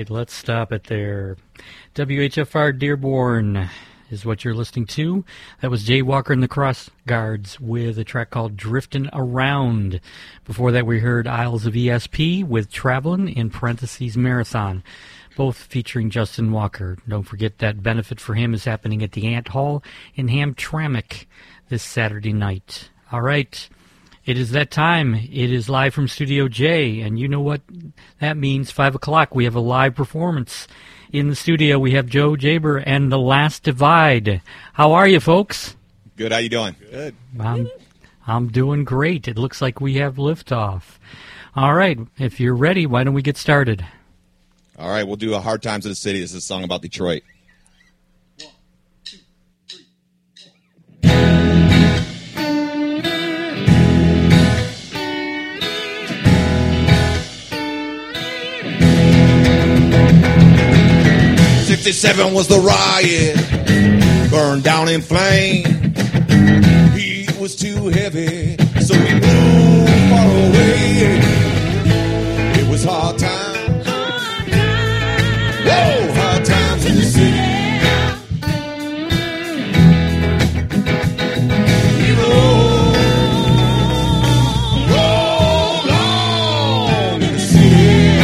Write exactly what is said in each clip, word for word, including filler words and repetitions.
right, let's stop it there. W H F R Dearborn is what you're listening to. That was Jay Walker and the Cross Guards with a track called Driftin' Around. Before that, we heard Isles of E S P with Travelin' in parentheses Marathon, both featuring Justin Walker. Don't forget that benefit for him is happening at the Ant Hall in Hamtramck this Saturday night. All right. It is that time. It is live from Studio J, and you know what that means. Five o'clock, we have a live performance. In the studio, we have Joe Jaber and The Last Divide. How are you, folks? Good. How you doing? Good. I'm, I'm doing great. It looks like we have liftoff. All right. If you're ready, why don't we get started? All right. We'll do a Hard Times in the City. This is a song about Detroit. sixty-seven was the riot, burned down in flame. Heat was too heavy, so we moved far away. It was hard times, whoa, hard times in the city. We rolled, rolled on in the city.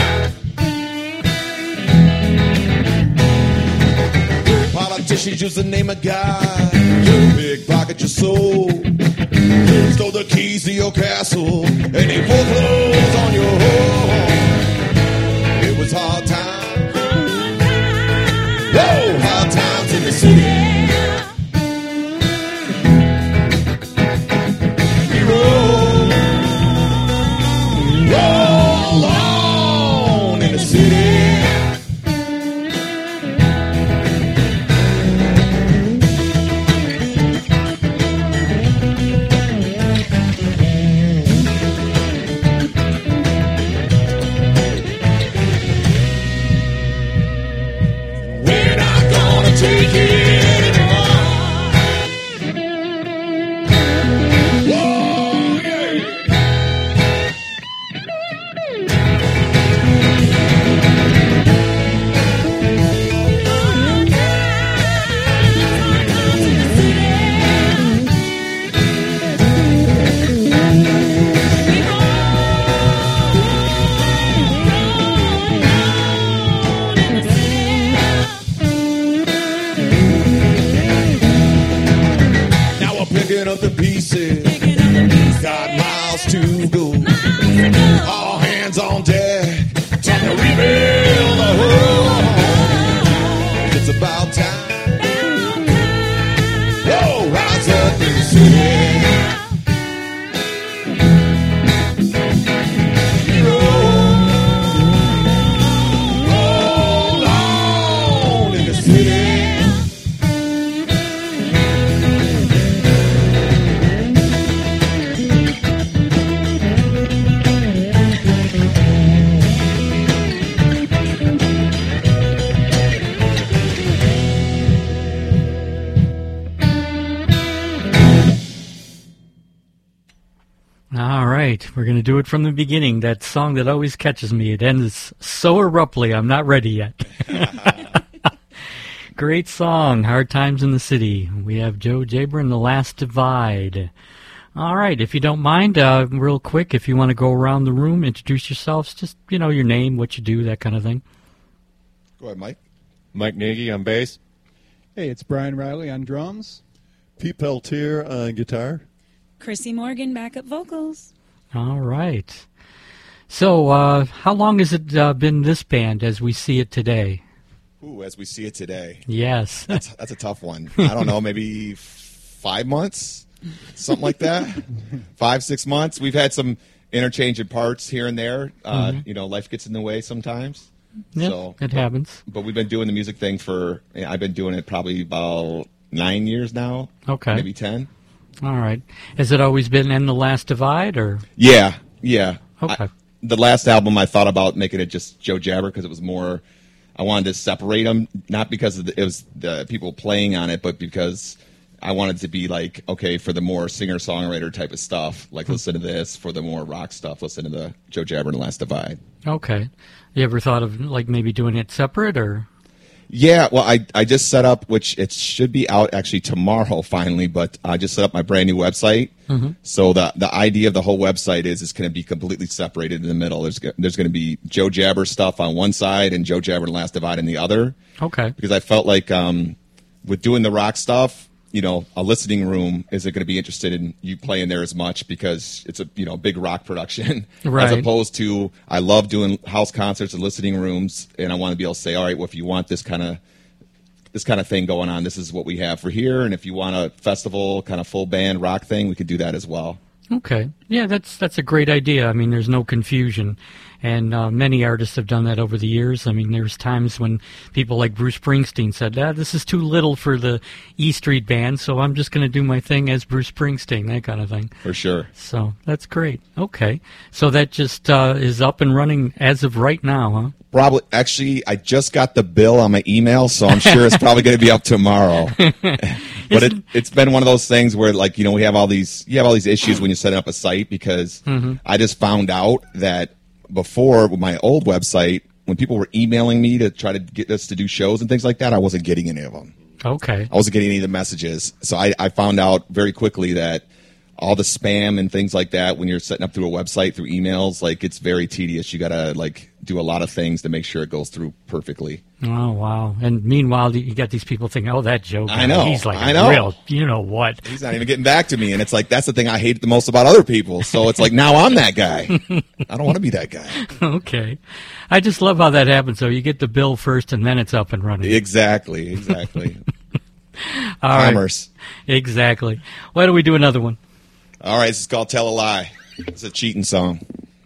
Politicians use the name of God, big pocket your soul, stole the keys to your castle, and they foreclosed on your home. It was hard times, whoa, hard times in the city. We roll, roll on in the city. Take it anymore. Whoa, yeah. Picking up the pieces, Picking up the pieces. Got miles to go. Miles to go. All hands on deck, time to rebuild the home. It's about time. Whoa, rise up in the city. We roll, roll on in the city. All right, we're going to do it from the beginning. That song that always catches me. It ends so abruptly, I'm not ready yet. Great song, Hard Times in the City. We have Joe Jaber and The Last Divide. All right, if you don't mind, uh, real quick, if you want to go around the room, introduce yourselves, just, you know, your name, what you do, that kind of thing. Go ahead, Mike. Mike Nagy on bass. Hey, it's Brian Riley on drums. Pete Peltier on guitar. Chrissy Morgan, backup vocals. All right. So, uh, how long has it uh, been this band as we see it today? Ooh, as we see it today. Yes. That's that's a tough one. I don't know, maybe five months, something like that. Five, six months. We've had some interchange of parts here and there. Uh, Mhm. You know, life gets in the way sometimes. Yeah, so, it but, happens. But we've been doing the music thing for, yeah, I've been doing it probably about nine years now. Okay. Maybe ten. All right. Has it always been in The Last Divide, or? Yeah, yeah. Okay. I, the last album, I thought about making it just Joe Jaber because it was more, I wanted to separate them, not because of the, it was the people playing on it, but because I wanted to be like, okay, for the more singer-songwriter type of stuff, like listen to this. For the more rock stuff, listen to the Joe Jabber and the Last Divide. Okay. You ever thought of like maybe doing it separate or? Yeah, well, I, I just set up, which it should be out actually tomorrow finally, but I just set up my brand new website. Mm-hmm. So the the idea of the whole website is it's going to be completely separated in the middle. There's there's going to be Joe Jabber stuff on one side and Joe Jabber and the Last Divide on the other. Okay. Because I felt like um, with doing the rock stuff, you know, a listening room isn't going to be interested in you playing there as much because it's a you know big rock production, right. as opposed to I love doing house concerts and listening rooms, and I want to be able to say, all right, well, if you want this kind of this kind of thing going on, this is what we have for here, and if you want a festival kind of full band rock thing, we could do that as well. Okay, yeah, that's that's a great idea. I mean, there's no confusion. And uh, many artists have done that over the years. I mean, there's times when people like Bruce Springsteen said, ah, this is too little for the E Street Band, so I'm just going to do my thing as Bruce Springsteen, that kind of thing. For sure. So that's great. Okay. So that just uh, is up and running as of right now, huh? Probably. Actually, I just got the bill on my email, so I'm sure it's probably going to be up tomorrow. But it, it's been one of those things where, like, you know, we have all these, you have all these issues when you're setting up a site because mm-hmm. I just found out that before with my old website, when people were emailing me to try to get us to do shows and things like that, I wasn't getting any of them. Okay. I wasn't getting any of the messages. So I, I found out very quickly that all the spam and things like that, when you're setting up through a website, through emails, like it's very tedious. You got to like do a lot of things to make sure it goes through perfectly. Oh, wow. And meanwhile, you got these people thinking, oh, that Joe guy, I know. he's like I a know. real, you know what. He's not even getting back to me. And it's like, that's the thing I hate the most about other people. So it's like, now I'm that guy. I don't want to be that guy. Okay. I just love how that happens. So you get the bill first and then it's up and running. Exactly. Exactly. All Commerce. Right. Exactly. Why don't we do another one? All right. This is called Tell a Lie. It's a cheating song.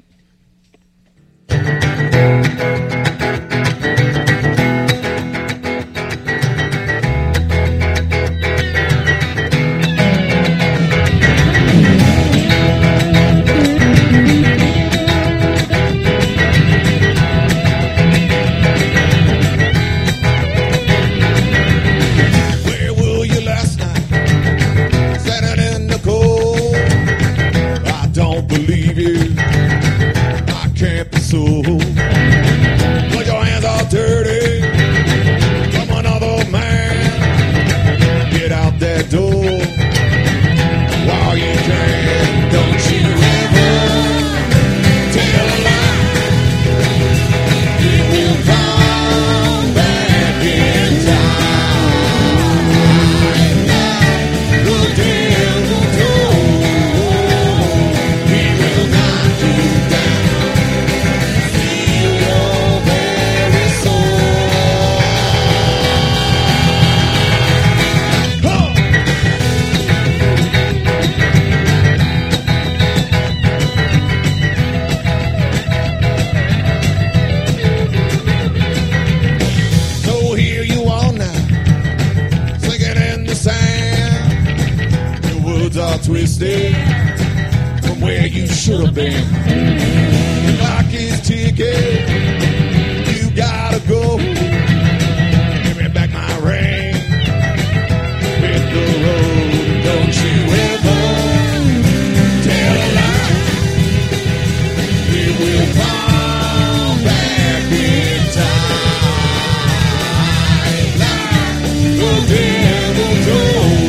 Believe you, I can't be so. But your hands are dirty from another man. Get out that door while you can. Don't you ever tell a lie. It will come back in time. The devil told. Are twisted from where you should have been. The clock is ticking. You gotta go. Give me back my ring. Hit the road. Don't you ever tell a lie. It will come back in time. Like the devil told.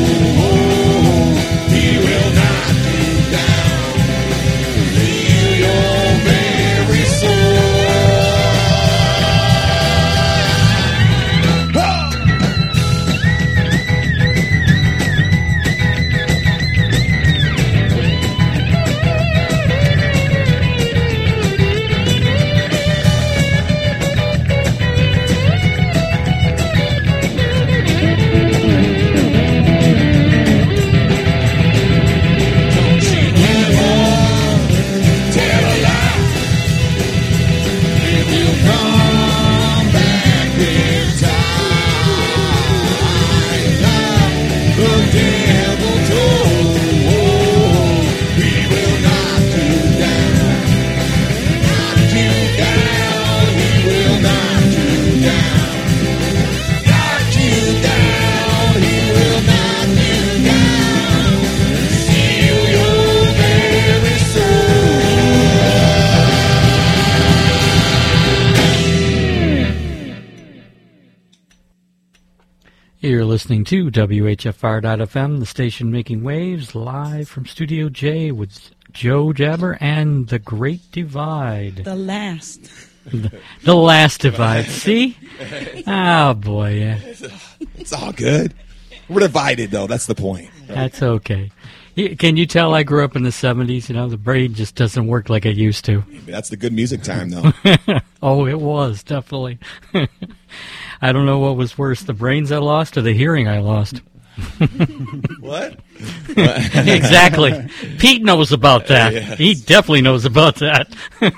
You're listening to W H F R dot F M, the station making waves, live from Studio J with Joe Jabber and The Great Divide. The last. The, the last divide. See? Oh, boy, yeah. It's all good. We're divided, though. That's the point. That's okay. Y- Can you tell I grew up in the seventies? You know, the brain just doesn't work like it used to. That's the good music time, though. Oh, it was, definitely. I don't know what was worse, the brains I lost or the hearing I lost. What? Exactly. Pete knows about that. Yes. He definitely knows about that.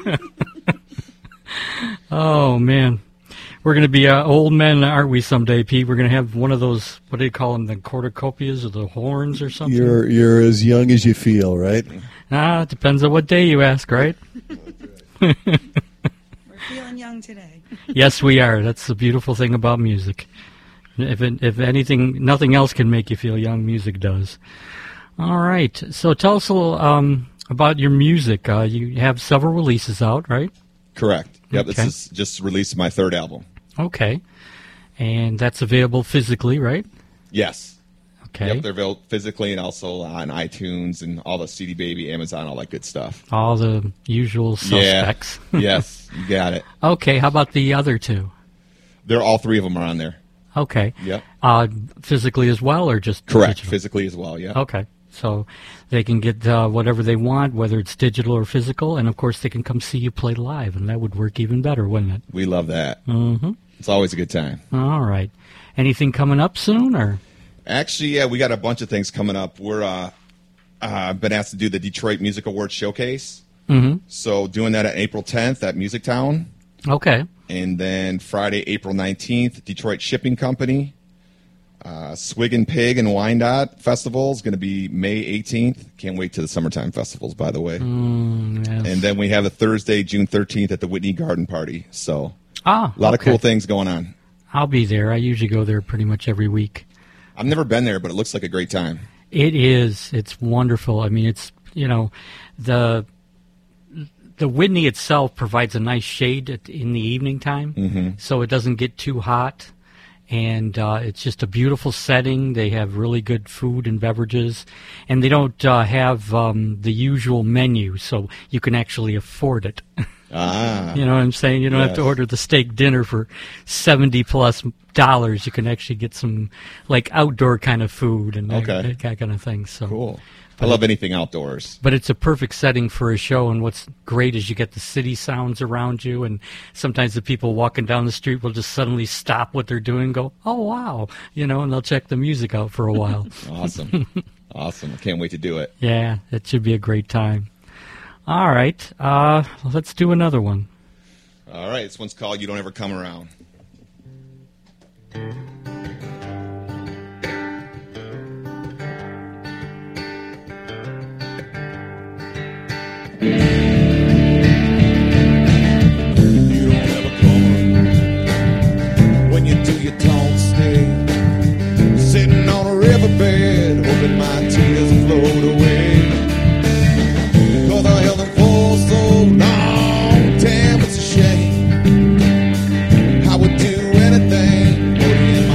Oh, man. We're going to be uh, old men, aren't we, someday, Pete? We're going to have one of those, what do you call them, the cornucopias or the horns or something? You're you're as young as you feel, right? Ah, it depends on what day you ask, right? We're feeling young today. Yes, we are. That's the beautiful thing about music. If it, if anything, nothing else can make you feel young, music does. All right. So tell us a little um, about your music. Uh, you have several releases out, right? Correct. Yep, Okay. this is just released my third album. Okay. And that's available physically, right? Yes. Okay. Yep, they're available physically and also on iTunes and all the C D Baby, Amazon, all that good stuff. All the usual suspects. Yeah. Yes, you got it. Okay. How about the other two? They're all three of them are on there. Okay. Yep. Uh, physically as well, or just Correct. digital? Physically as well, yeah. Okay. So they can get uh, whatever they want, whether it's digital or physical, and of course they can come see you play live, and that would work even better, wouldn't it? We love that. Mm-hmm. It's always a good time. All right. Anything coming up soon, or? Actually, yeah, we got a bunch of things coming up. We're uh, uh, been asked to do the Detroit Music Awards Showcase. Mm-hmm. So doing that at April tenth at Music Town. Okay. And then Friday, April nineteenth, Detroit Shipping Company. Uh, Swig and Pig and Wyandotte Festival is going to be May eighteenth. Can't wait to the summertime festivals, by the way. Mm, yes. And then we have a Thursday, June thirteenth at the Whitney Garden Party. So ah, a lot okay. of cool things going on. I'll be there. I usually go there pretty much every week. I've never been there, but it looks like a great time. It is. It's wonderful. I mean, it's, you know, the the Whitney itself provides a nice shade at, in the evening time, Mm-hmm. so it doesn't get too hot. And uh, it's just a beautiful setting. They have really good food and beverages. And they don't uh, have um, the usual menu, so you can actually afford it. Ah, You know what I'm saying? You don't have to Yes. order the steak dinner for seventy plus dollars. You can actually get some like outdoor kind of food and that, Okay. that kind of thing. So cool. I love anything outdoors. But it's a perfect setting for a show, and what's great is you get the city sounds around you, and sometimes the people walking down the street will just suddenly stop what they're doing and go, oh, wow, you know, and they'll check the music out for a while. Awesome. Awesome. I can't wait to do it. Yeah, it should be a great time. All right, uh, let's do another one. All right. This one's called You Don't Ever Come Around. You don't ever come. When you do, you don't stay. Sitting on a riverbed, hoping my tears will float away. Cause I held them for so long. Damn, it's a shame. I would do anything for you in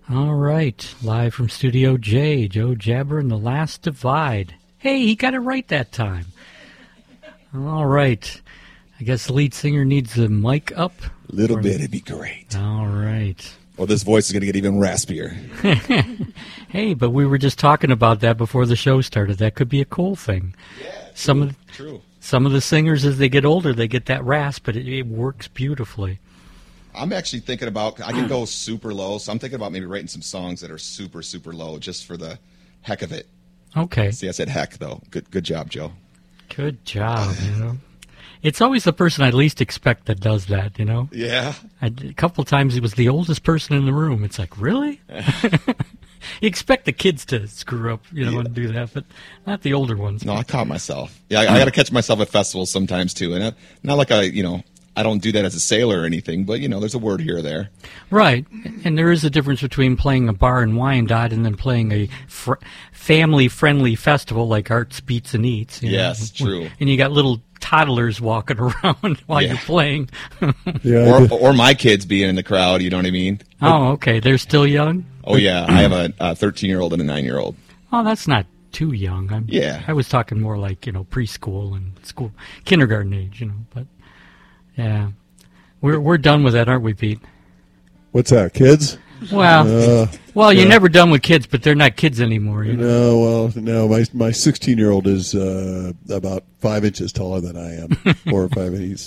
All right, live from Studio J, Joe Jabber and The Last Divide. Hey, he got it right that time. All right. I guess the lead singer needs the mic up. A little Or- bit, it'd be great. All right. Well, this voice is going to get even raspier. Hey, but we were just talking about that before the show started. That could be a cool thing. Yeah, Some of true. some of the singers, as they get older, they get that rasp, but it, it works beautifully. I'm actually thinking about, I can go super low, so I'm thinking about maybe writing some songs that are super, super low just for the heck of it. Okay. See, I said heck, though. Good good job, Joe. Good job, you know. It's always the person I least expect that does that, you know. Yeah. I, a couple of times he was the oldest person in the room. It's like, really? You expect the kids to screw up, you know, Yeah. and do that, but not the older ones. No, I caught myself. Yeah, I, I got to catch myself at festivals sometimes, too. And uh, not like I, you know, I don't do that as a sailor or anything, but, you know, there's a word here or there. Right, and there is a difference between playing a bar in Wyandotte and then playing a fr- family-friendly festival like Arts, Beats, and Eats. you know. Yes, true. And you got little toddlers walking around while Yeah. you're playing. Yeah, I Or, did- or my kids being in the crowd, you know what I mean? Oh, okay, they're still young? Oh, yeah. I have a a thirteen-year-old and a nine-year-old. Oh, that's not too young. I'm, Yeah. I was talking more like, you know, preschool and school, kindergarten age, you know, but, yeah. We're we're done with that, aren't we, Pete? What's that, kids? Well, Uh, well, you're yeah. never done with kids, but they're not kids anymore. You know? no, well, no. My my sixteen year old is uh, about five inches taller than I am, four or five. And he's,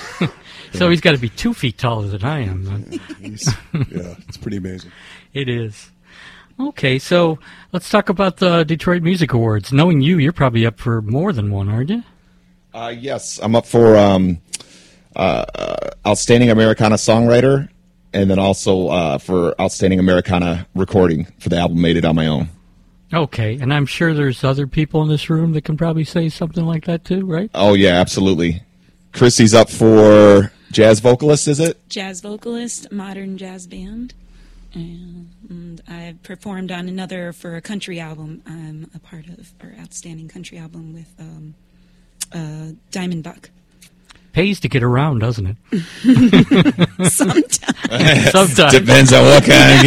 So he's got to be two feet taller than I am. Then. he's yeah, it's pretty amazing. It is. Okay, so let's talk about the Detroit Music Awards. Knowing you, you're probably up for more than one, aren't you? Uh, yes, I'm up for um, uh, uh, Outstanding Americana Songwriter, and then also uh, for Outstanding Americana Recording for the album Made It On My Own. Okay, and I'm sure there's other people in this room that can probably say something like that too, right? Oh, yeah, absolutely. Chrissy's up for jazz vocalist, is it? Jazz vocalist, modern jazz band. And I've performed on another for a country album I'm a part of, or outstanding country album with um, uh, Diamond Buck. Pays to get around, doesn't it? Sometimes. Sometimes. Depends on what kind of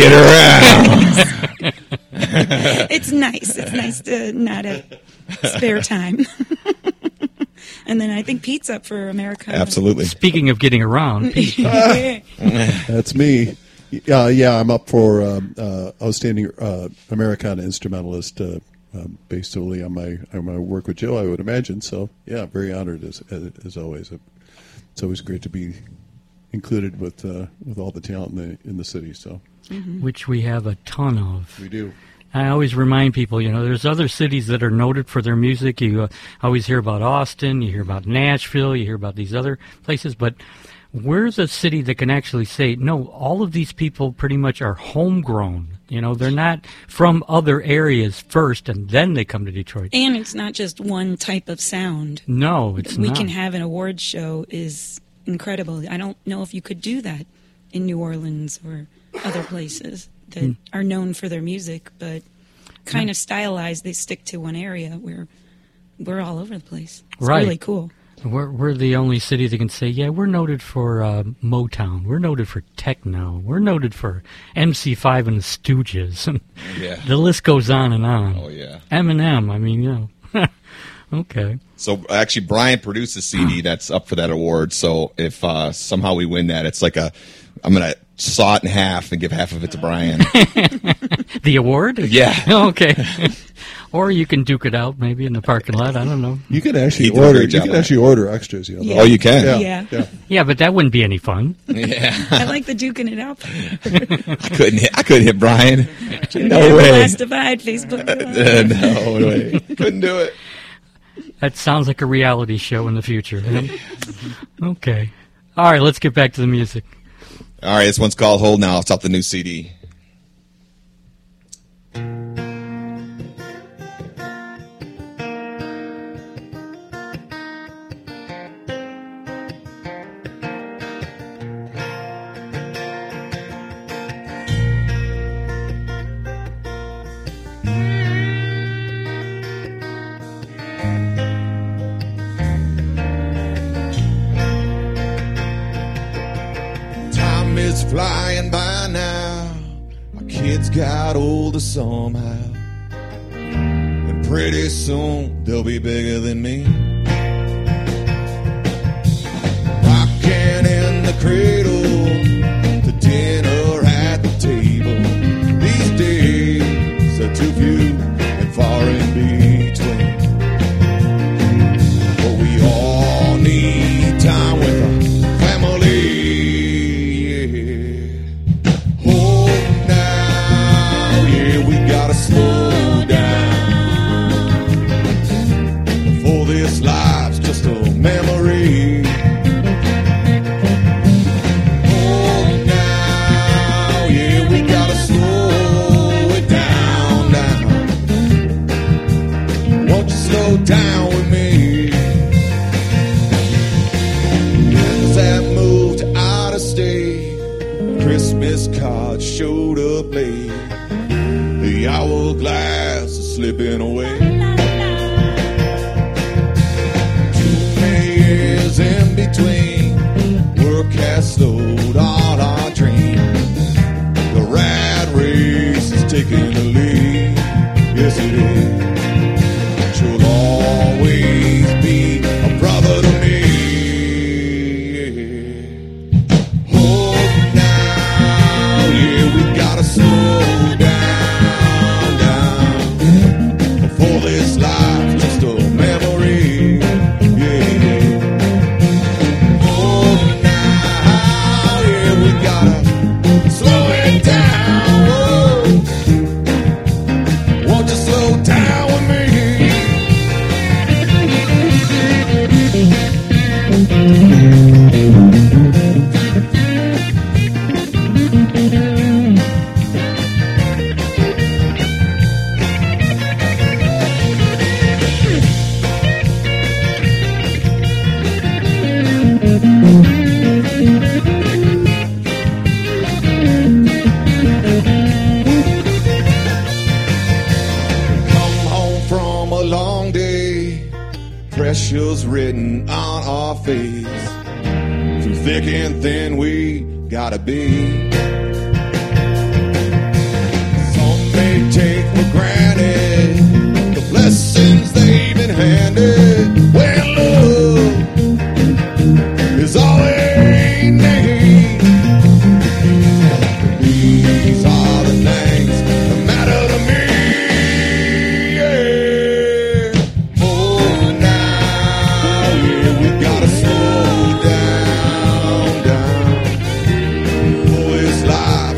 get around. It's nice. It's nice to not have spare time. And then I think Pete's up for America. Absolutely. Speaking of getting around, Pete, That's me. Uh, yeah, I'm up for um, uh, outstanding uh, Americana instrumentalist, uh, um, based solely on my on my work with Joe, I would imagine. So, yeah, very honored as as, as always. It's always great to be included with uh, with all the talent in the in the city. So which we have a ton of. we do. I always remind people, you know, there's other cities that are noted for their music. You uh, always hear about Austin, you hear about Nashville, you hear about these other places, but we're the city that can actually say, no, all of these people pretty much are homegrown. You know, they're not from other areas first, and then they come to Detroit. And it's not just one type of sound. No, it's we not. can have an awards show is incredible. I don't know if you could do that in New Orleans or other places that Hmm. are known for their music, but kind of stylized. They stick to one area where we're all over the place. It's Right. really cool. We're, we're the only city that can say, yeah, we're noted for uh, Motown. We're noted for techno. We're noted for M C five and the Stooges. And Yeah. the list goes on and on. Oh, yeah. Eminem, I mean, you know. Okay. So actually, Brian produced a C D that's up for that award. So if uh, somehow we win that, it's like a, I'm gonna saw it in half and give half of it to Brian. The award? Yeah. Okay. Or you can duke it out maybe in the parking lot. I don't know. You can actually He did a order. great You job can on actually order extras. You know, Yeah. Oh, you can. Yeah, Yeah. yeah. Yeah, but that wouldn't be any fun. Yeah. I like the duking it out. I couldn't hit. I couldn't hit Brian. No The way. Last Divide Facebook. Uh, no way. Couldn't do it. That sounds like a reality show in the future. Okay. All right, let's get back to the music. All right, this one's called Hold Now. It's off the new C D. Time is flying by now. kids got older somehow, and pretty soon they'll be bigger than me. Rocking in the cradle to dinner at the table. These days are too few and far in between. But we all need time with our family. Yeah. Oh, now, yeah, we gotta slow down before this life's just a memory. Oh, now, yeah, we gotta slow it down now. Won't you slow down with me? As I moved out of state, Christmas cards showed up late. The hourglass is slipping away. Too many years in between, work has slowed all our dreams. The rat race is taking the lead. Yes, it is. You'll always be a brother to me. Oh, now, yeah, we gotta slow down, down, before this life's just a memory. Yeah. Oh, now, yeah, we gotta slow it down. Oh, won't you slow down with me? Come home from a long day, pressure's written on our face. Through thick and thin we gotta be. Some may take for granted the blessings they've been handed. When love is all they need, these are the things that matter to me. Yeah. Oh, now, yeah, we gotta slow down, down. Oh, this life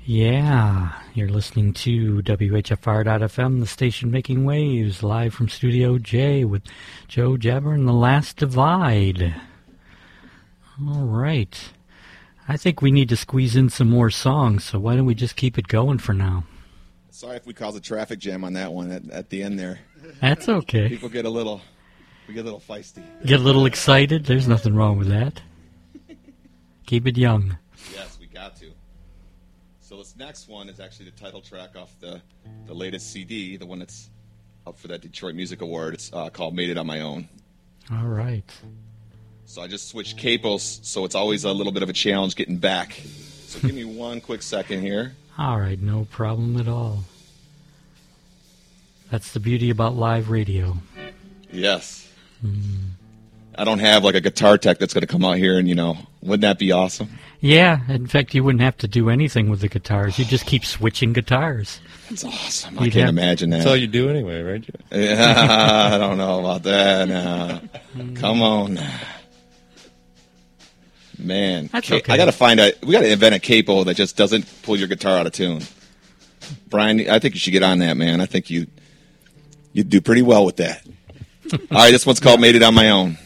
Yeah, you're listening to W H F R dot F M, the station making waves, live from Studio J with Joe Jabber and The Last Divide. All right. I think we need to squeeze in some more songs, so why don't we just keep it going for now? Sorry if we cause a traffic jam on that one at, at the end there. That's okay. People get a little, we get a little feisty. Get a little excited? There's nothing wrong with that. Keep it young. Yes, we got to. So this next one is actually the title track off the, the latest C D, the one that's up for that Detroit Music Award. It's uh, called Made It On My Own. All right. So I just switched capos, so it's always a little bit of a challenge getting back. So give me one quick second here. All right, no problem at all. That's the beauty about live radio. Yes. Mm. I don't have like a guitar tech that's going to come out here and, you know, wouldn't that be awesome? Yeah, in fact, you wouldn't have to do anything with the guitars. You just keep switching guitars. That's awesome. You'd I can't have, imagine that. That's all you do anyway, right? Yeah, I don't know about that now. Come on now. Man, That's ca- okay. I got to find a. We got to invent a capo that just doesn't pull your guitar out of tune. Brian, I think you should get on that, man. I think you you'd do pretty well with that. All right, this one's called "Made It On My Own."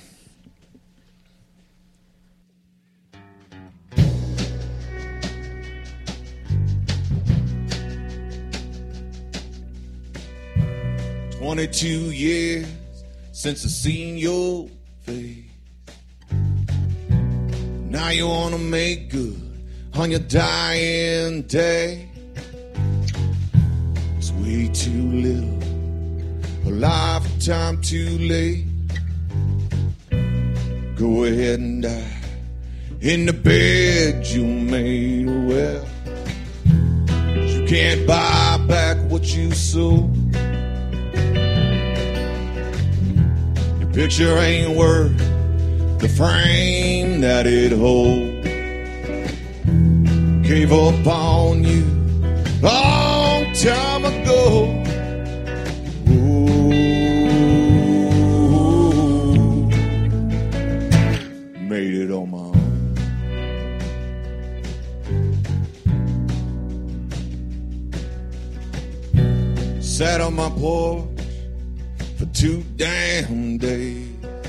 Twenty-two years since I seen your face. Now you wanna make good on your dying day. It's way too little, a lifetime too late. Go ahead and die in the bed you made. Well, you can't buy back what you sold. Your picture ain't worth the frame that it holds. Gave up on you long time ago. Ooh, made it on my own. Sat on my porch for two damn days.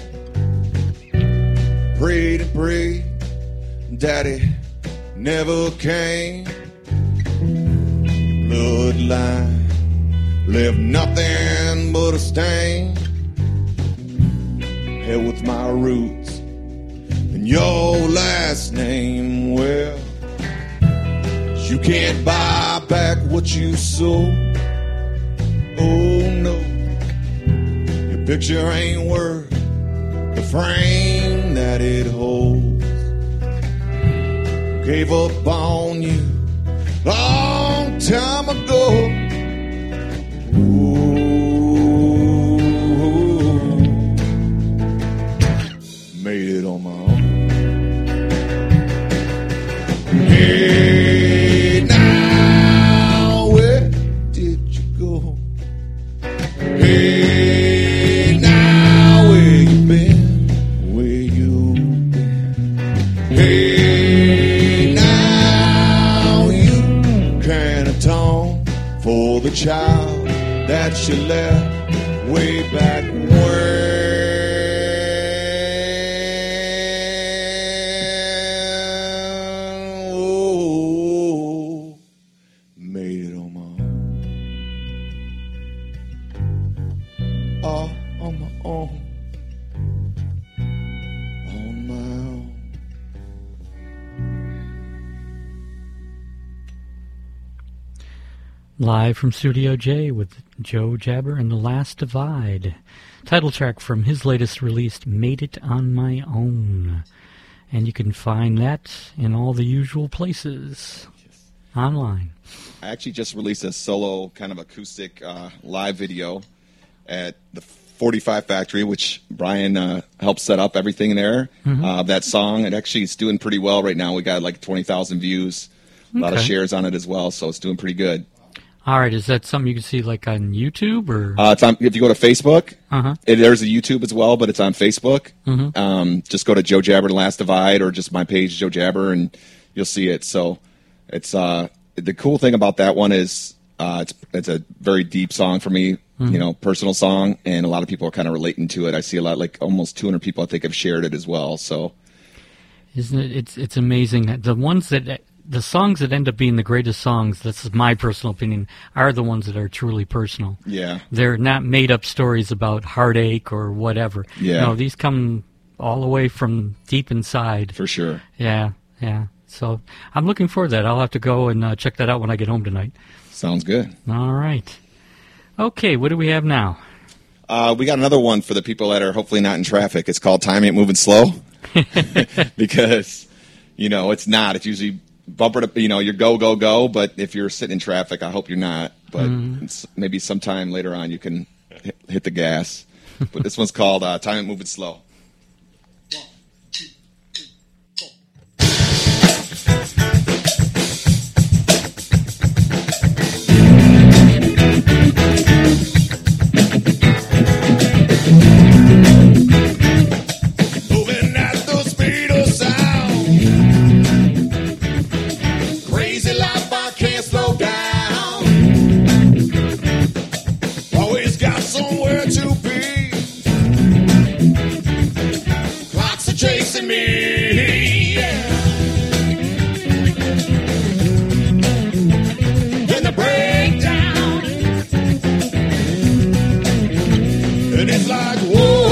Prayed and prayed, Daddy never came. Bloodline left nothing but a stain. Hell with my roots and your last name. Well, you can't buy back what you sold. Oh no, your picture ain't worth the frame that it holds. Gave up on you long time ago. Ooh, made it on my own. Hey, now where did you go? Hey, now where you been? Hey, now you can't atone for the child that you left way back when. Oh, made it on my own. All on my own. On my own. Live from Studio J with Joe Jabber and The Last Divide. Title track from his latest release, Made It On My Own. And you can find that in all the usual places online. I actually just released a solo kind of acoustic uh, live video at the forty-five Factory, which Brian uh, helped set up everything there. Mm-hmm. Uh, that song, it actually is doing pretty well right now. We got like twenty thousand views, a okay. lot of shares on it as well, so it's doing pretty good. All right, is that something you can see like on YouTube or? Uh, it's on, if you go to Facebook, uh-huh. it, there's a YouTube as well, but it's on Facebook. Mm-hmm. Um, just go to Joe Jabber, The Last Divide, or just my page, Joe Jabber, and you'll see it. So it's uh, the cool thing about that one is uh, it's it's a very deep song for me, mm-hmm. you know, personal song, and a lot of people are kind of relating to it. I see a lot, like almost two hundred people I think have shared it as well. So, isn't it? It's it's amazing. The ones that the songs that end up being the greatest songs, this is my personal opinion, are the ones that are truly personal. Yeah, they're not made up stories about heartache or whatever. Yeah, no, these come all the way from deep inside. For sure. Yeah, yeah. So I'm looking forward to that. I'll have to go and uh, check that out when I get home tonight. Sounds good. All right. Okay, what do we have now? Uh, we got another one for the people that are hopefully not in traffic. It's called Time Ain't Moving Slow. Because, you know, it's not. It's usually bumper to, you know, you're go, go, go. But if you're sitting in traffic, I hope you're not. But mm. it's, maybe sometime later on you can hit, hit the gas. But this one's called uh, Time Ain't Moving Slow. Moving at the speed of sound. Crazy life, I can't slow down. Always got somewhere to be. Clocks are chasing me. Yeah. In the breakdown. And it's like, whoa.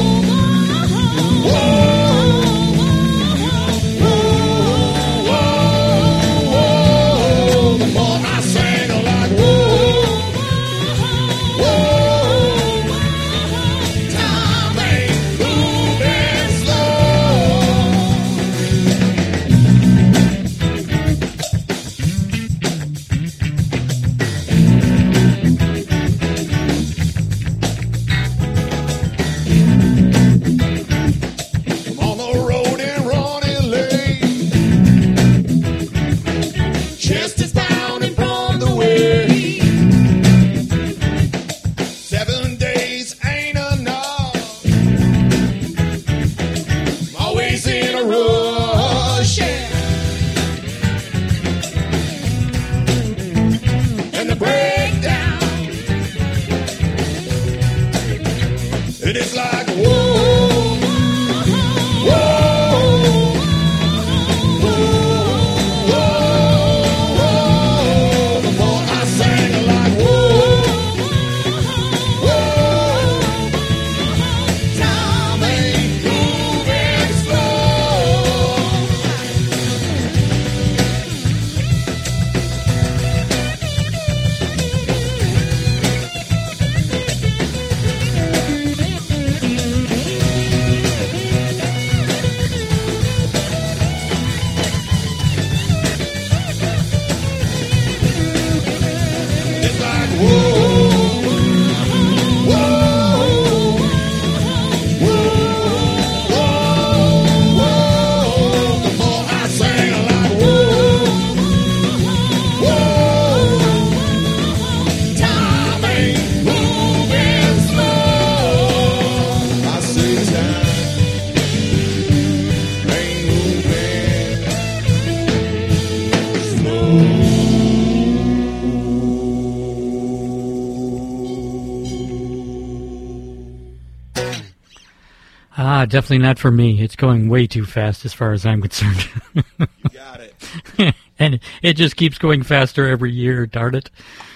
Ah, definitely not for me. It's going way too fast as far as I'm concerned. You got it. And it just keeps going faster every year, darn it.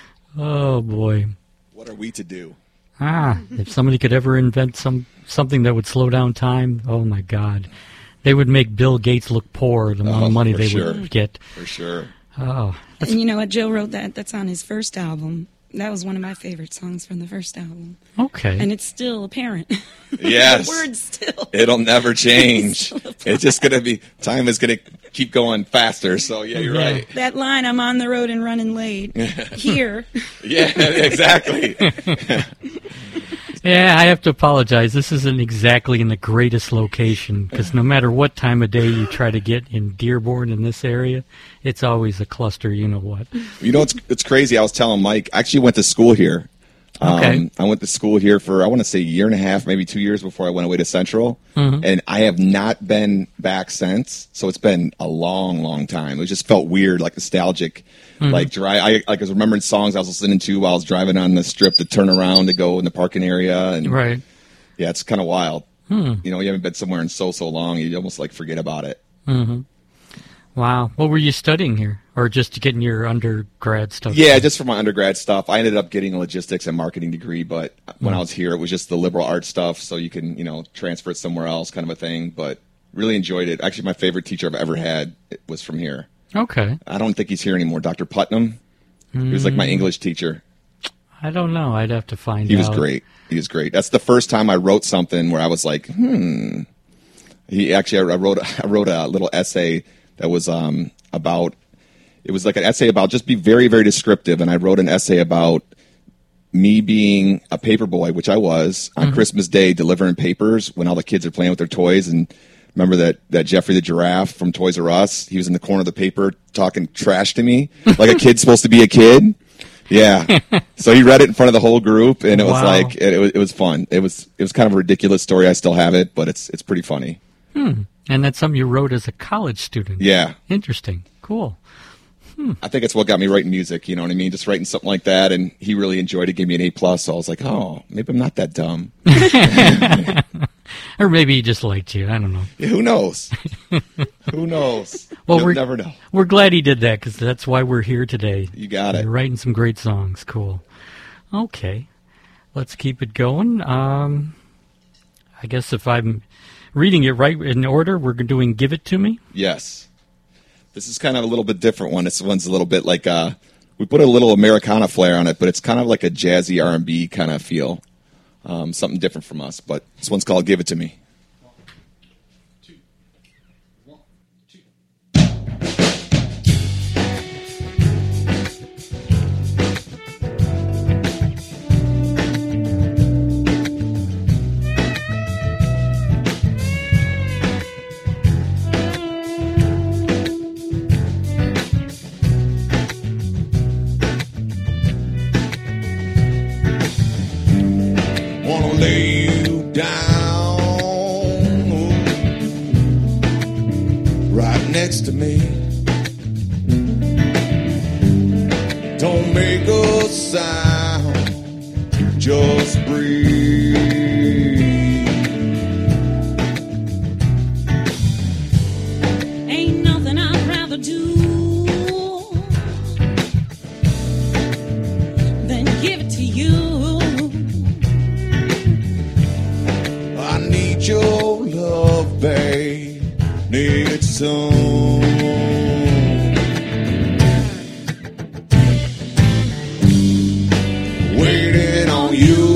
Oh, boy. What are we to do? Ah, if somebody could ever invent some something that would slow down time, oh, my God. They would make Bill Gates look poor, the amount Oh, of money for they sure. would get. For sure. Oh, And you know what? Joe wrote that. That's on his first album. That was one of my favorite songs from the first album. okay. And it's still apparent. Yes. The words still. It'll never change. Still It's just going to be, time is going to keep going faster. So, yeah, you're Yeah. right. That line, I'm on the road and running late. Here. Yeah, exactly. Yeah, I have to apologize. This isn't exactly in the greatest location, because no matter what time of day you try to get in Dearborn in this area, it's always a cluster, you know what. You know, it's it's crazy. I was telling Mike, I actually went to school here. Okay. Um, I went to school here for, I want to say, a year and a half, maybe two years before I went away to Central. Mm-hmm. And I have not been back since. So it's been a long, long time. It just felt weird, like nostalgic. Mm-hmm. Like, dry, I, like I was remembering songs I was listening to while I was driving on the strip to turn around to go in the parking area. And Right. yeah, it's kind of wild. Hmm. You know, you haven't been somewhere in so, so long, you almost like forget about it. Mm-hmm. Wow. What were you studying here? Or just getting your undergrad stuff? Yeah, just for my undergrad stuff. I ended up getting a logistics and marketing degree, but when Mm. I was here, it was just the liberal arts stuff, so you can, you know, transfer it somewhere else kind of a thing. But really enjoyed it. Actually, my favorite teacher I've ever had was from here. Okay. I don't think he's here anymore. Doctor Putnam. He was like my English teacher. I don't know. I'd have to find He out. was great. He was great. That's the first time I wrote something where I was like, hmm. He actually, I wrote, I wrote a little essay that was um, about, it was like an essay about just be very, very descriptive. And I wrote an essay about me being a paper boy, which I was, on Mm-hmm. Christmas Day delivering papers when all the kids are playing with their toys. And remember that, that Jeffrey the giraffe from Toys R Us? He was in the corner of the paper talking trash to me like a kid's supposed to be a kid. Yeah. So he read it in front of the whole group, and it was Wow. like it, it was it was fun. It was it was kind of a ridiculous story. I still have it, but it's it's pretty funny. And that's something you wrote as a college student. Yeah. Interesting. Cool. I think it's what got me writing music, you know what I mean? Just writing something like that, and he really enjoyed it, gave me an A plus. So I was like, oh, maybe I'm not that dumb. Or maybe he just liked you. I don't know. Yeah, who knows? Who knows? Well, You'll we're never know. We're glad he did that because that's why we're here today. You got it. You're writing some great songs. Cool. Okay. Let's keep it going. Um, I guess if I'm reading it right in order, we're doing Give It To Me. Yes. This is kind of a little bit different one. This one's a little bit like uh, we put a little Americana flair on it, but it's kind of like a jazzy R and B kind of feel. Um, something different from us, but this one's called Give It To Me. Wanna lay you down, ooh, right next to me. Don't make a sound, just breathe. Ain't nothing I'd rather do than give it to you. I need your love, babe. Need it soon. Waiting on you.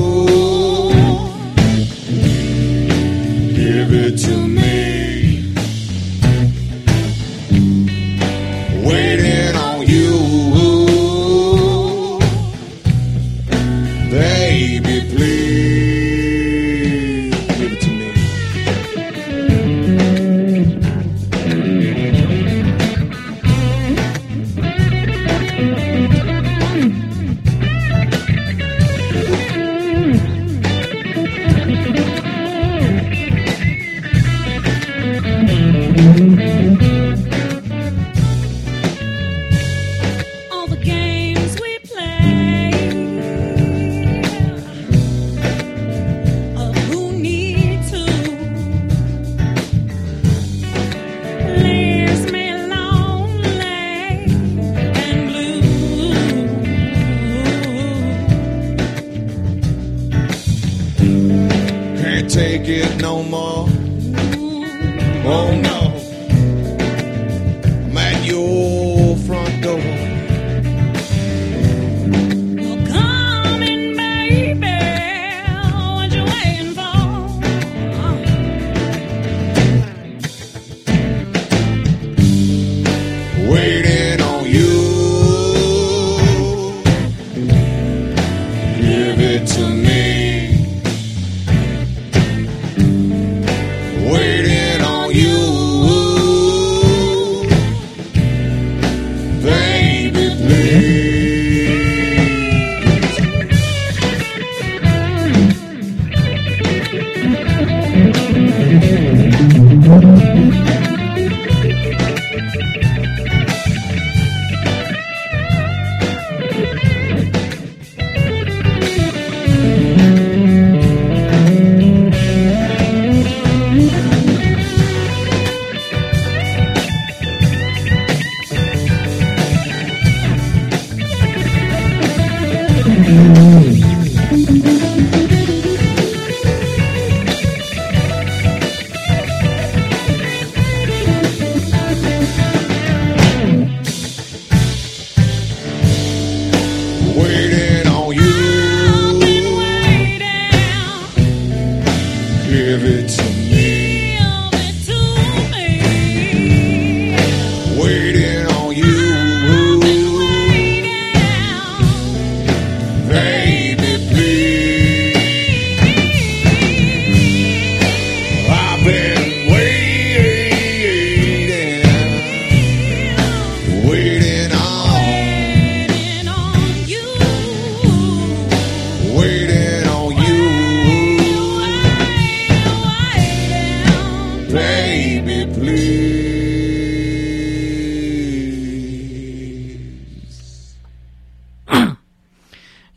Give it to me. Waiting on you. Baby, please give it to me. All the games we play of who need to leaves me lonely and blue. Can't take it no more. Oh no. I'm at your front door. Well, come in, baby. What you waiting for? Waiting on you. Give it to me.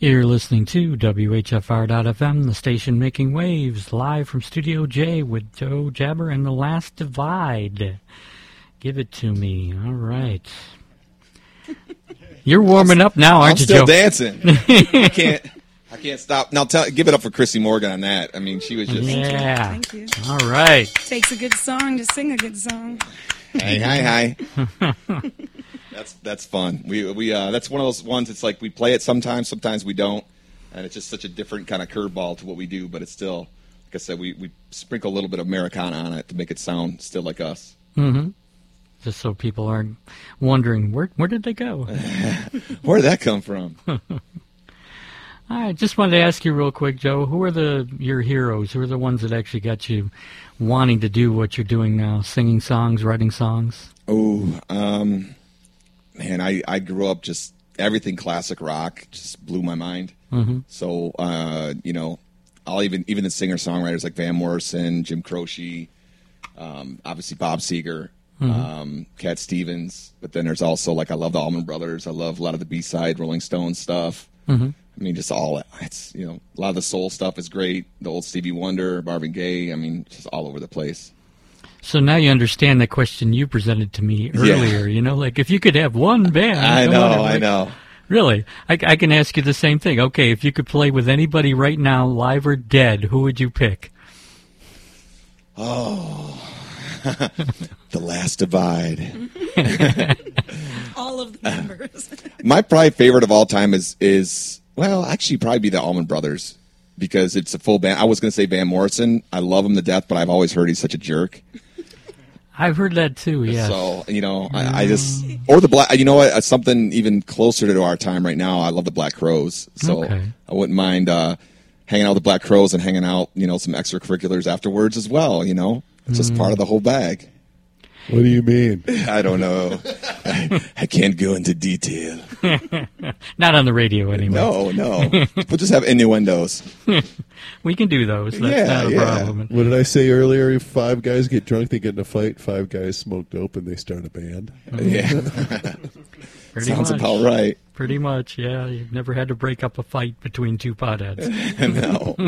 You're listening to W H F R dot F M, the station making waves, live from Studio J with Joe Jabber and The Last Divide. Give it to me. All right. You're warming up now, aren't I'm you, still Joe? dancing. I can't. I can't stop. Now, tell, give it up for Chrissy Morgan on that. I mean, she was just. Yeah. Thank you. All right. Takes a good song to sing a good song. Hey, hi, hi. That's that's fun. We we uh, that's one of those ones. It's like we play it sometimes, sometimes we don't, and it's just such a different kind of curveball to what we do. But it's still, like I said, we, we sprinkle a little bit of Americana on it to make it sound still like us. Mm-hmm. Just so people aren't wondering where where did they go. Where did that come from? I just wanted to ask you real quick, Joe. Who are the your heroes? Who are the ones that actually got you wanting to do what you're doing now, singing songs, writing songs? Oh, um, man, I, I grew up just everything classic rock just blew my mind. Mm-hmm. So, uh, you know, I'll even even the singer songwriters like Van Morrison, Jim Croce, um, obviously Bob Seger, Mm-hmm. um, Cat Stevens. But then there's also like I love the Allman Brothers. I love a lot of the B-side Rolling Stones stuff. Mm-hmm. I mean, just all it's you know a lot of the soul stuff is great. The old Stevie Wonder, Marvin Gaye. I mean, just all over the place. So now you understand the question you presented to me earlier. Yeah. You know, like if you could have one band. I come know, on, I like- know. Really, I, I can ask you the same thing. Okay, if you could play with anybody right now, live or dead, who would you pick? Oh, The Last Divide. All of the members. My probably favorite of all time is is well, actually, probably be the Allman Brothers because it's a full band. I was going to say Van Morrison. I love him to death, but I've always heard he's such a jerk. I've heard that too. Yeah. So you know, I, I just or the black. You know what? Something even closer to our time right now. I love the Black Crowes. So Okay. I wouldn't mind uh, hanging out with the Black Crowes and hanging out. You know, some extracurriculars afterwards as well. You know, it's just part of the whole bag. What do you mean? I don't know. I, I can't go into detail. Not on the radio anyway. No, no. We'll just have innuendos. We can do those. That's Yeah, not a yeah. problem. What did I say earlier? If five guys get drunk, they get in a fight. Five guys smoke dope and they start a band. Yeah. Pretty Sounds much. about right. Pretty much, yeah. You've never had to break up a fight between two potheads. No.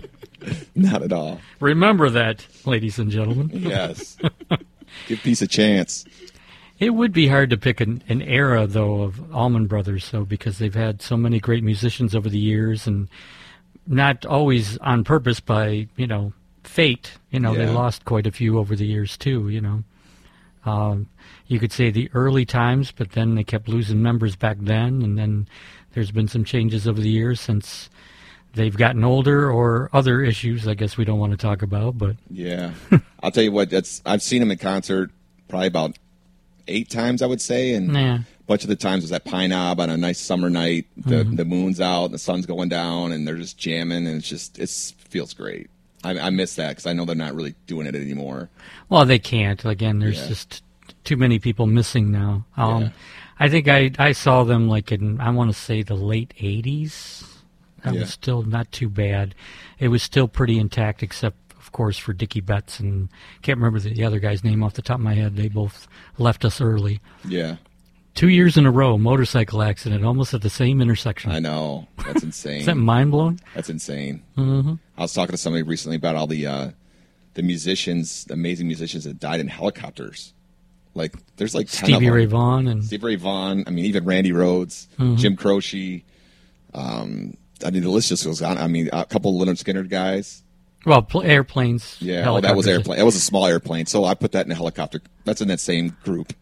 Not at all. Remember that, ladies and gentlemen. Yes. Give peace a chance. It would be hard to pick an, an era, though, of Allman Brothers, though, because they've had so many great musicians over the years, and not always on purpose by, you know, fate. You know, they Yeah. lost quite a few over the years, too, you know. Um, you could say the early times, but then they kept losing members back then, and then there's been some changes over the years since they've gotten older or other issues I guess we don't want to talk about, but Yeah. I'll tell you what, that's I've seen him in concert probably about eight times, I would say, and Yeah. a bunch of the times was at Pine Knob on a nice summer night. The the moon's out, and the sun's going down, and they're just jamming, and it's just it feels great. I, I miss that because I know they're not really doing it anymore. well, they can't. Again, there's Yeah. just too many people missing now. Um, Yeah. I think I, I saw them like in, I want to say the late eighties. That Yeah. was still not too bad. It was still pretty intact, except, of course, for Dickie Betts, and can't remember the other guy's name off the top of my head. They both left us early. Yeah. Two years in a row, motorcycle accident, almost at the same intersection. I know. That's insane. Is that mind-blowing? That's insane. Mm-hmm. I was talking to somebody recently about all the uh, the musicians, the amazing musicians that died in helicopters. Like, there's like ten of Stevie them. Ray Vaughan and Stevie Ray Vaughan. I mean, even Randy Rhoads, Jim Croce. Um, I mean, the list just goes on. I mean, a couple of Leonard Skinner guys. well, pl- airplanes. Yeah, oh, that was helicopters. airplane. That was a small airplane. So I put that in a helicopter. That's in that same group.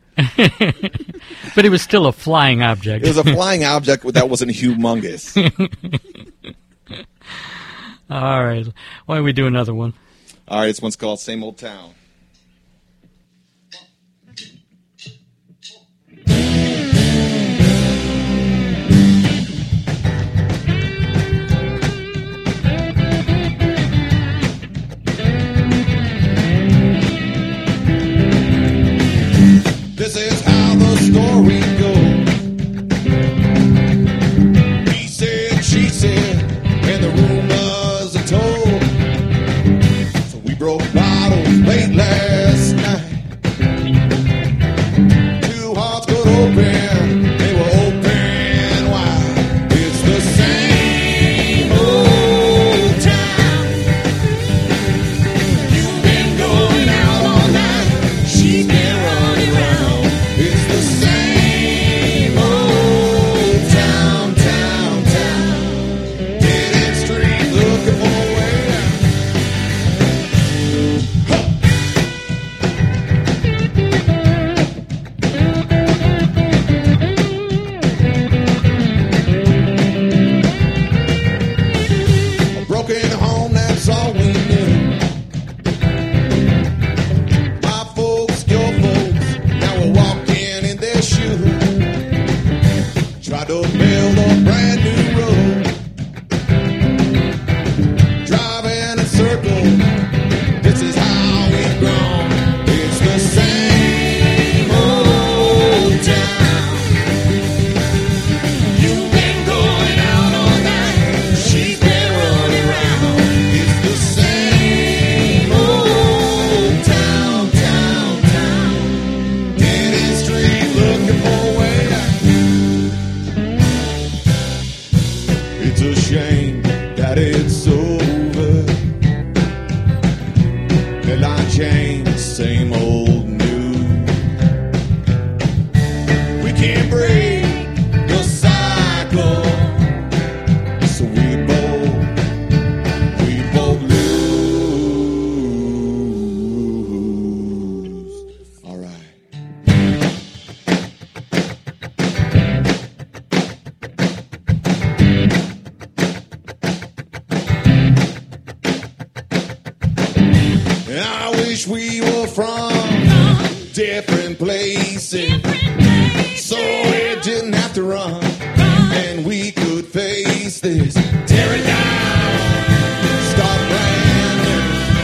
But it was still a flying object. It was a flying object that wasn't humongous. All right. Why don't we do another one? All right, this one's called Same Old Town. This is how the story goes. He said, she said, and the rumors are told. So we broke bottles late last night. Two hearts could open, they were open wide. It's the same to build a brand new road. Driving in circles, this is how we've grown. It's the same old town. You've been going out all night, she's been running around. It's the same old town, town, town. Dead end street looking for a way out. It's a shame that it's over. The line changed, same old new. We can't break the cycle, so we both, we both lose. All right. I wish we were from different places, so it didn't have to run, and we could face this. Tear it down, start brand new,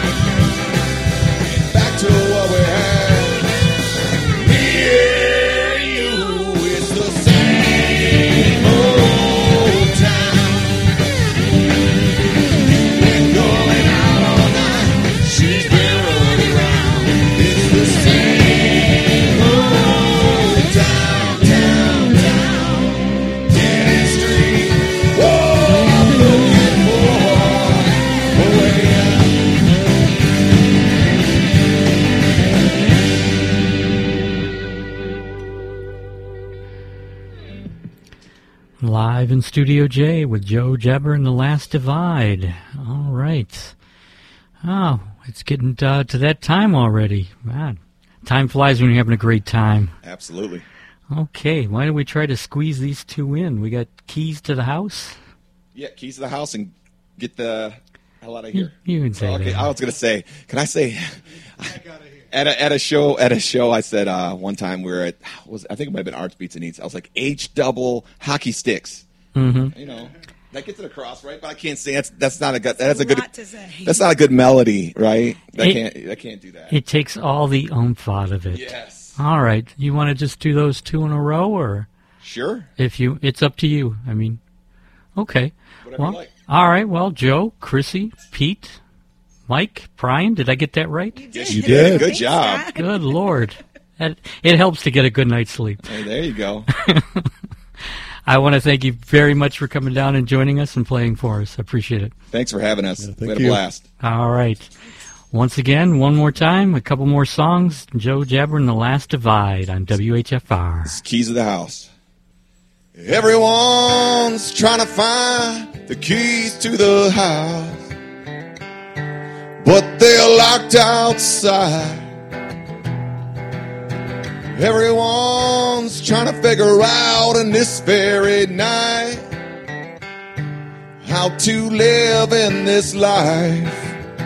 back to what we had. Me and you, it's the same old town. You've been going out all night, she's been running around. It's the same old town, town, town. Dead end street. Whoa, I'm looking for a way out. Live in Studio J with Joe Jabber and The Last Divide. All right. Oh, it's getting uh, to that time already. Man, time flies when you're having a great time. Absolutely. Okay, why don't we try to squeeze these two in? We got keys to the house? Yeah, keys to the house and get the hell out of here. You can say Okay, that. I was gonna say, can I say? At a, at a show, at a show, I said uh, one time we were at, was I think it might have been Arts Beats and Eats. I was like H double hockey sticks. Mm-hmm. You know, that gets it across, right? But I can't say that's that's not a good. That's a good. lot to say. That's not a good melody, right? That It- can't. I can't do that. It takes all the oomph out of it. Yes. All right, you want to just do those two in a row, or Sure. if you, it's up to you. I mean, okay. Whatever Well, you like. all right. Well, Joe, Chrissy, Pete, Mike, Brian, did I get that right? Yes, You did. Good Thanks, job. Scott. Good Lord. That, it helps to get a good night's sleep. Hey, there you go. I want to thank you very much for coming down and joining us and playing for us. I appreciate it. Thanks for having us. Yeah, we thank had a you. blast. All right. Once again, one more time, a couple more songs. Joe Jabber and The Last Divide on W H F R. It's keys of the house. Everyone's trying to find the keys to the house, but they're locked outside. Everyone's trying to figure out in this very night how to live in this life.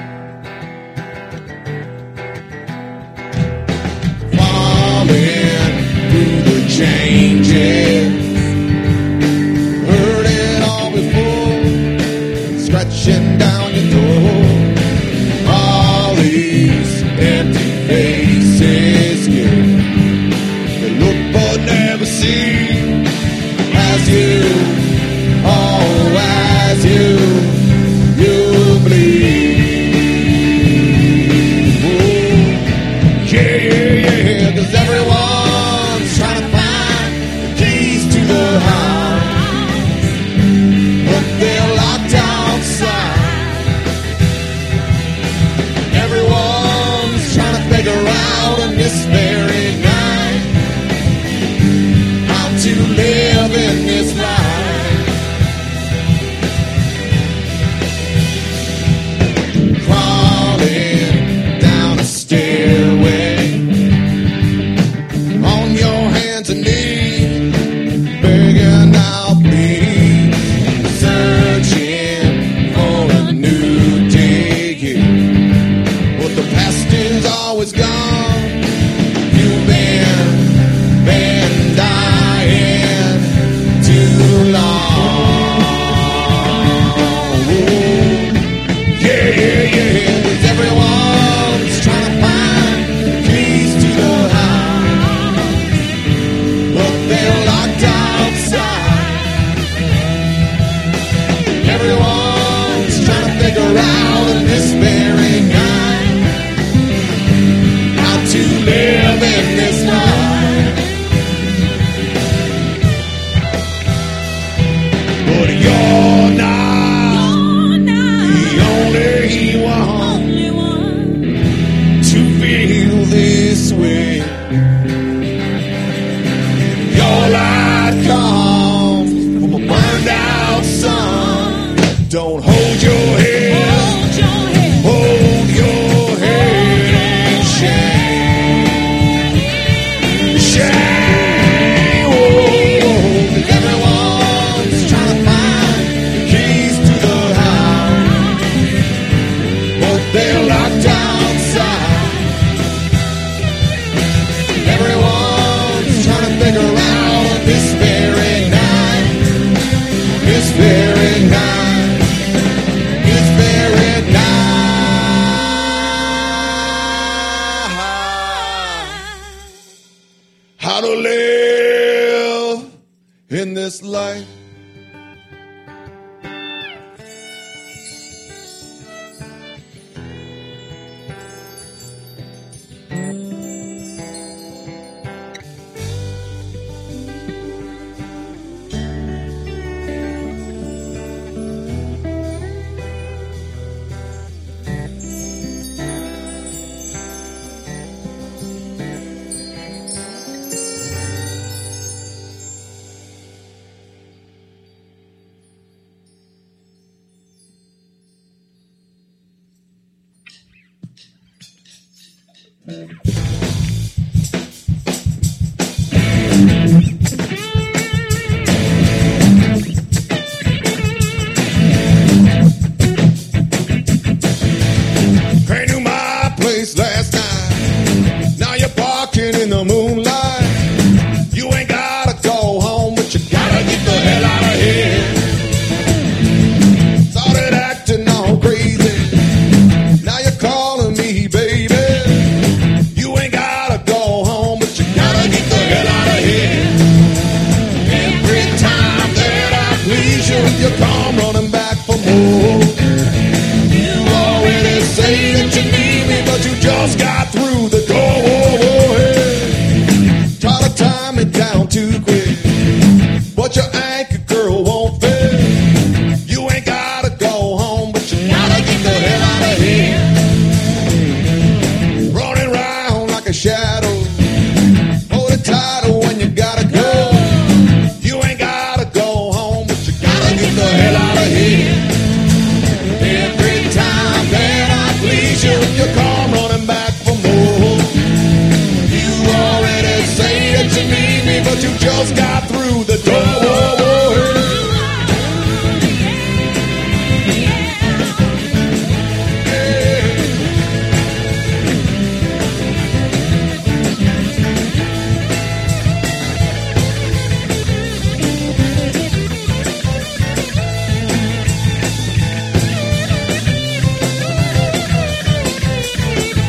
Falling through the changes, heard it all before, scratching down your door. All these empty faces here, they look but never see. As you, oh, as you, you bleed. Oh, yeah, yeah, yeah, 'cause everyone's trying to find the keys to the house, but they're locked outside. Everyone's trying to figure out on this very night how to live in this life. they're locked outside. Everyone's trying to figure out in this very night how to live in this life. But you're not, You're not the only one only one. to feel this way. Your light comes from a burned out sun. Don't hold your head, Hold your head. hold your head in shame. Shame, oh, 'cause everyone's trying to find the keys to the house, but they're locked outside. Everyone's trying to figure out this very night, this very night, this very night, how to live in this life. Came to my place last night. Now you're barking in the moonlight. You ain't gotta go home, but you gotta get the hell out of here. Started acting all crazy. Now you're calling me baby. You ain't gotta go home, but you gotta get the hell out of here. Every time that I please you, you come running back for more. You already say that you need me, but you just got through the door. Whoa, whoa, hey. Try to tie me down too quick, but your anchor girl won't fit. You ain't gotta go home, but you gotta get the hell out of here. Running around like a shadow, hold it tighter when you gotta go. You ain't gotta go home, but you gotta get the hell out of here. Every time that I please you, you come running back for more. You already say that you need me, but you just got through the door.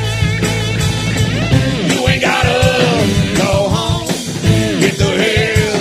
You ain't gotta go home, get the hell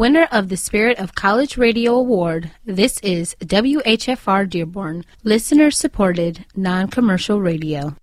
Winner of the Spirit of College Radio Award, this is W H F R Dearborn, listener-supported, non-commercial radio.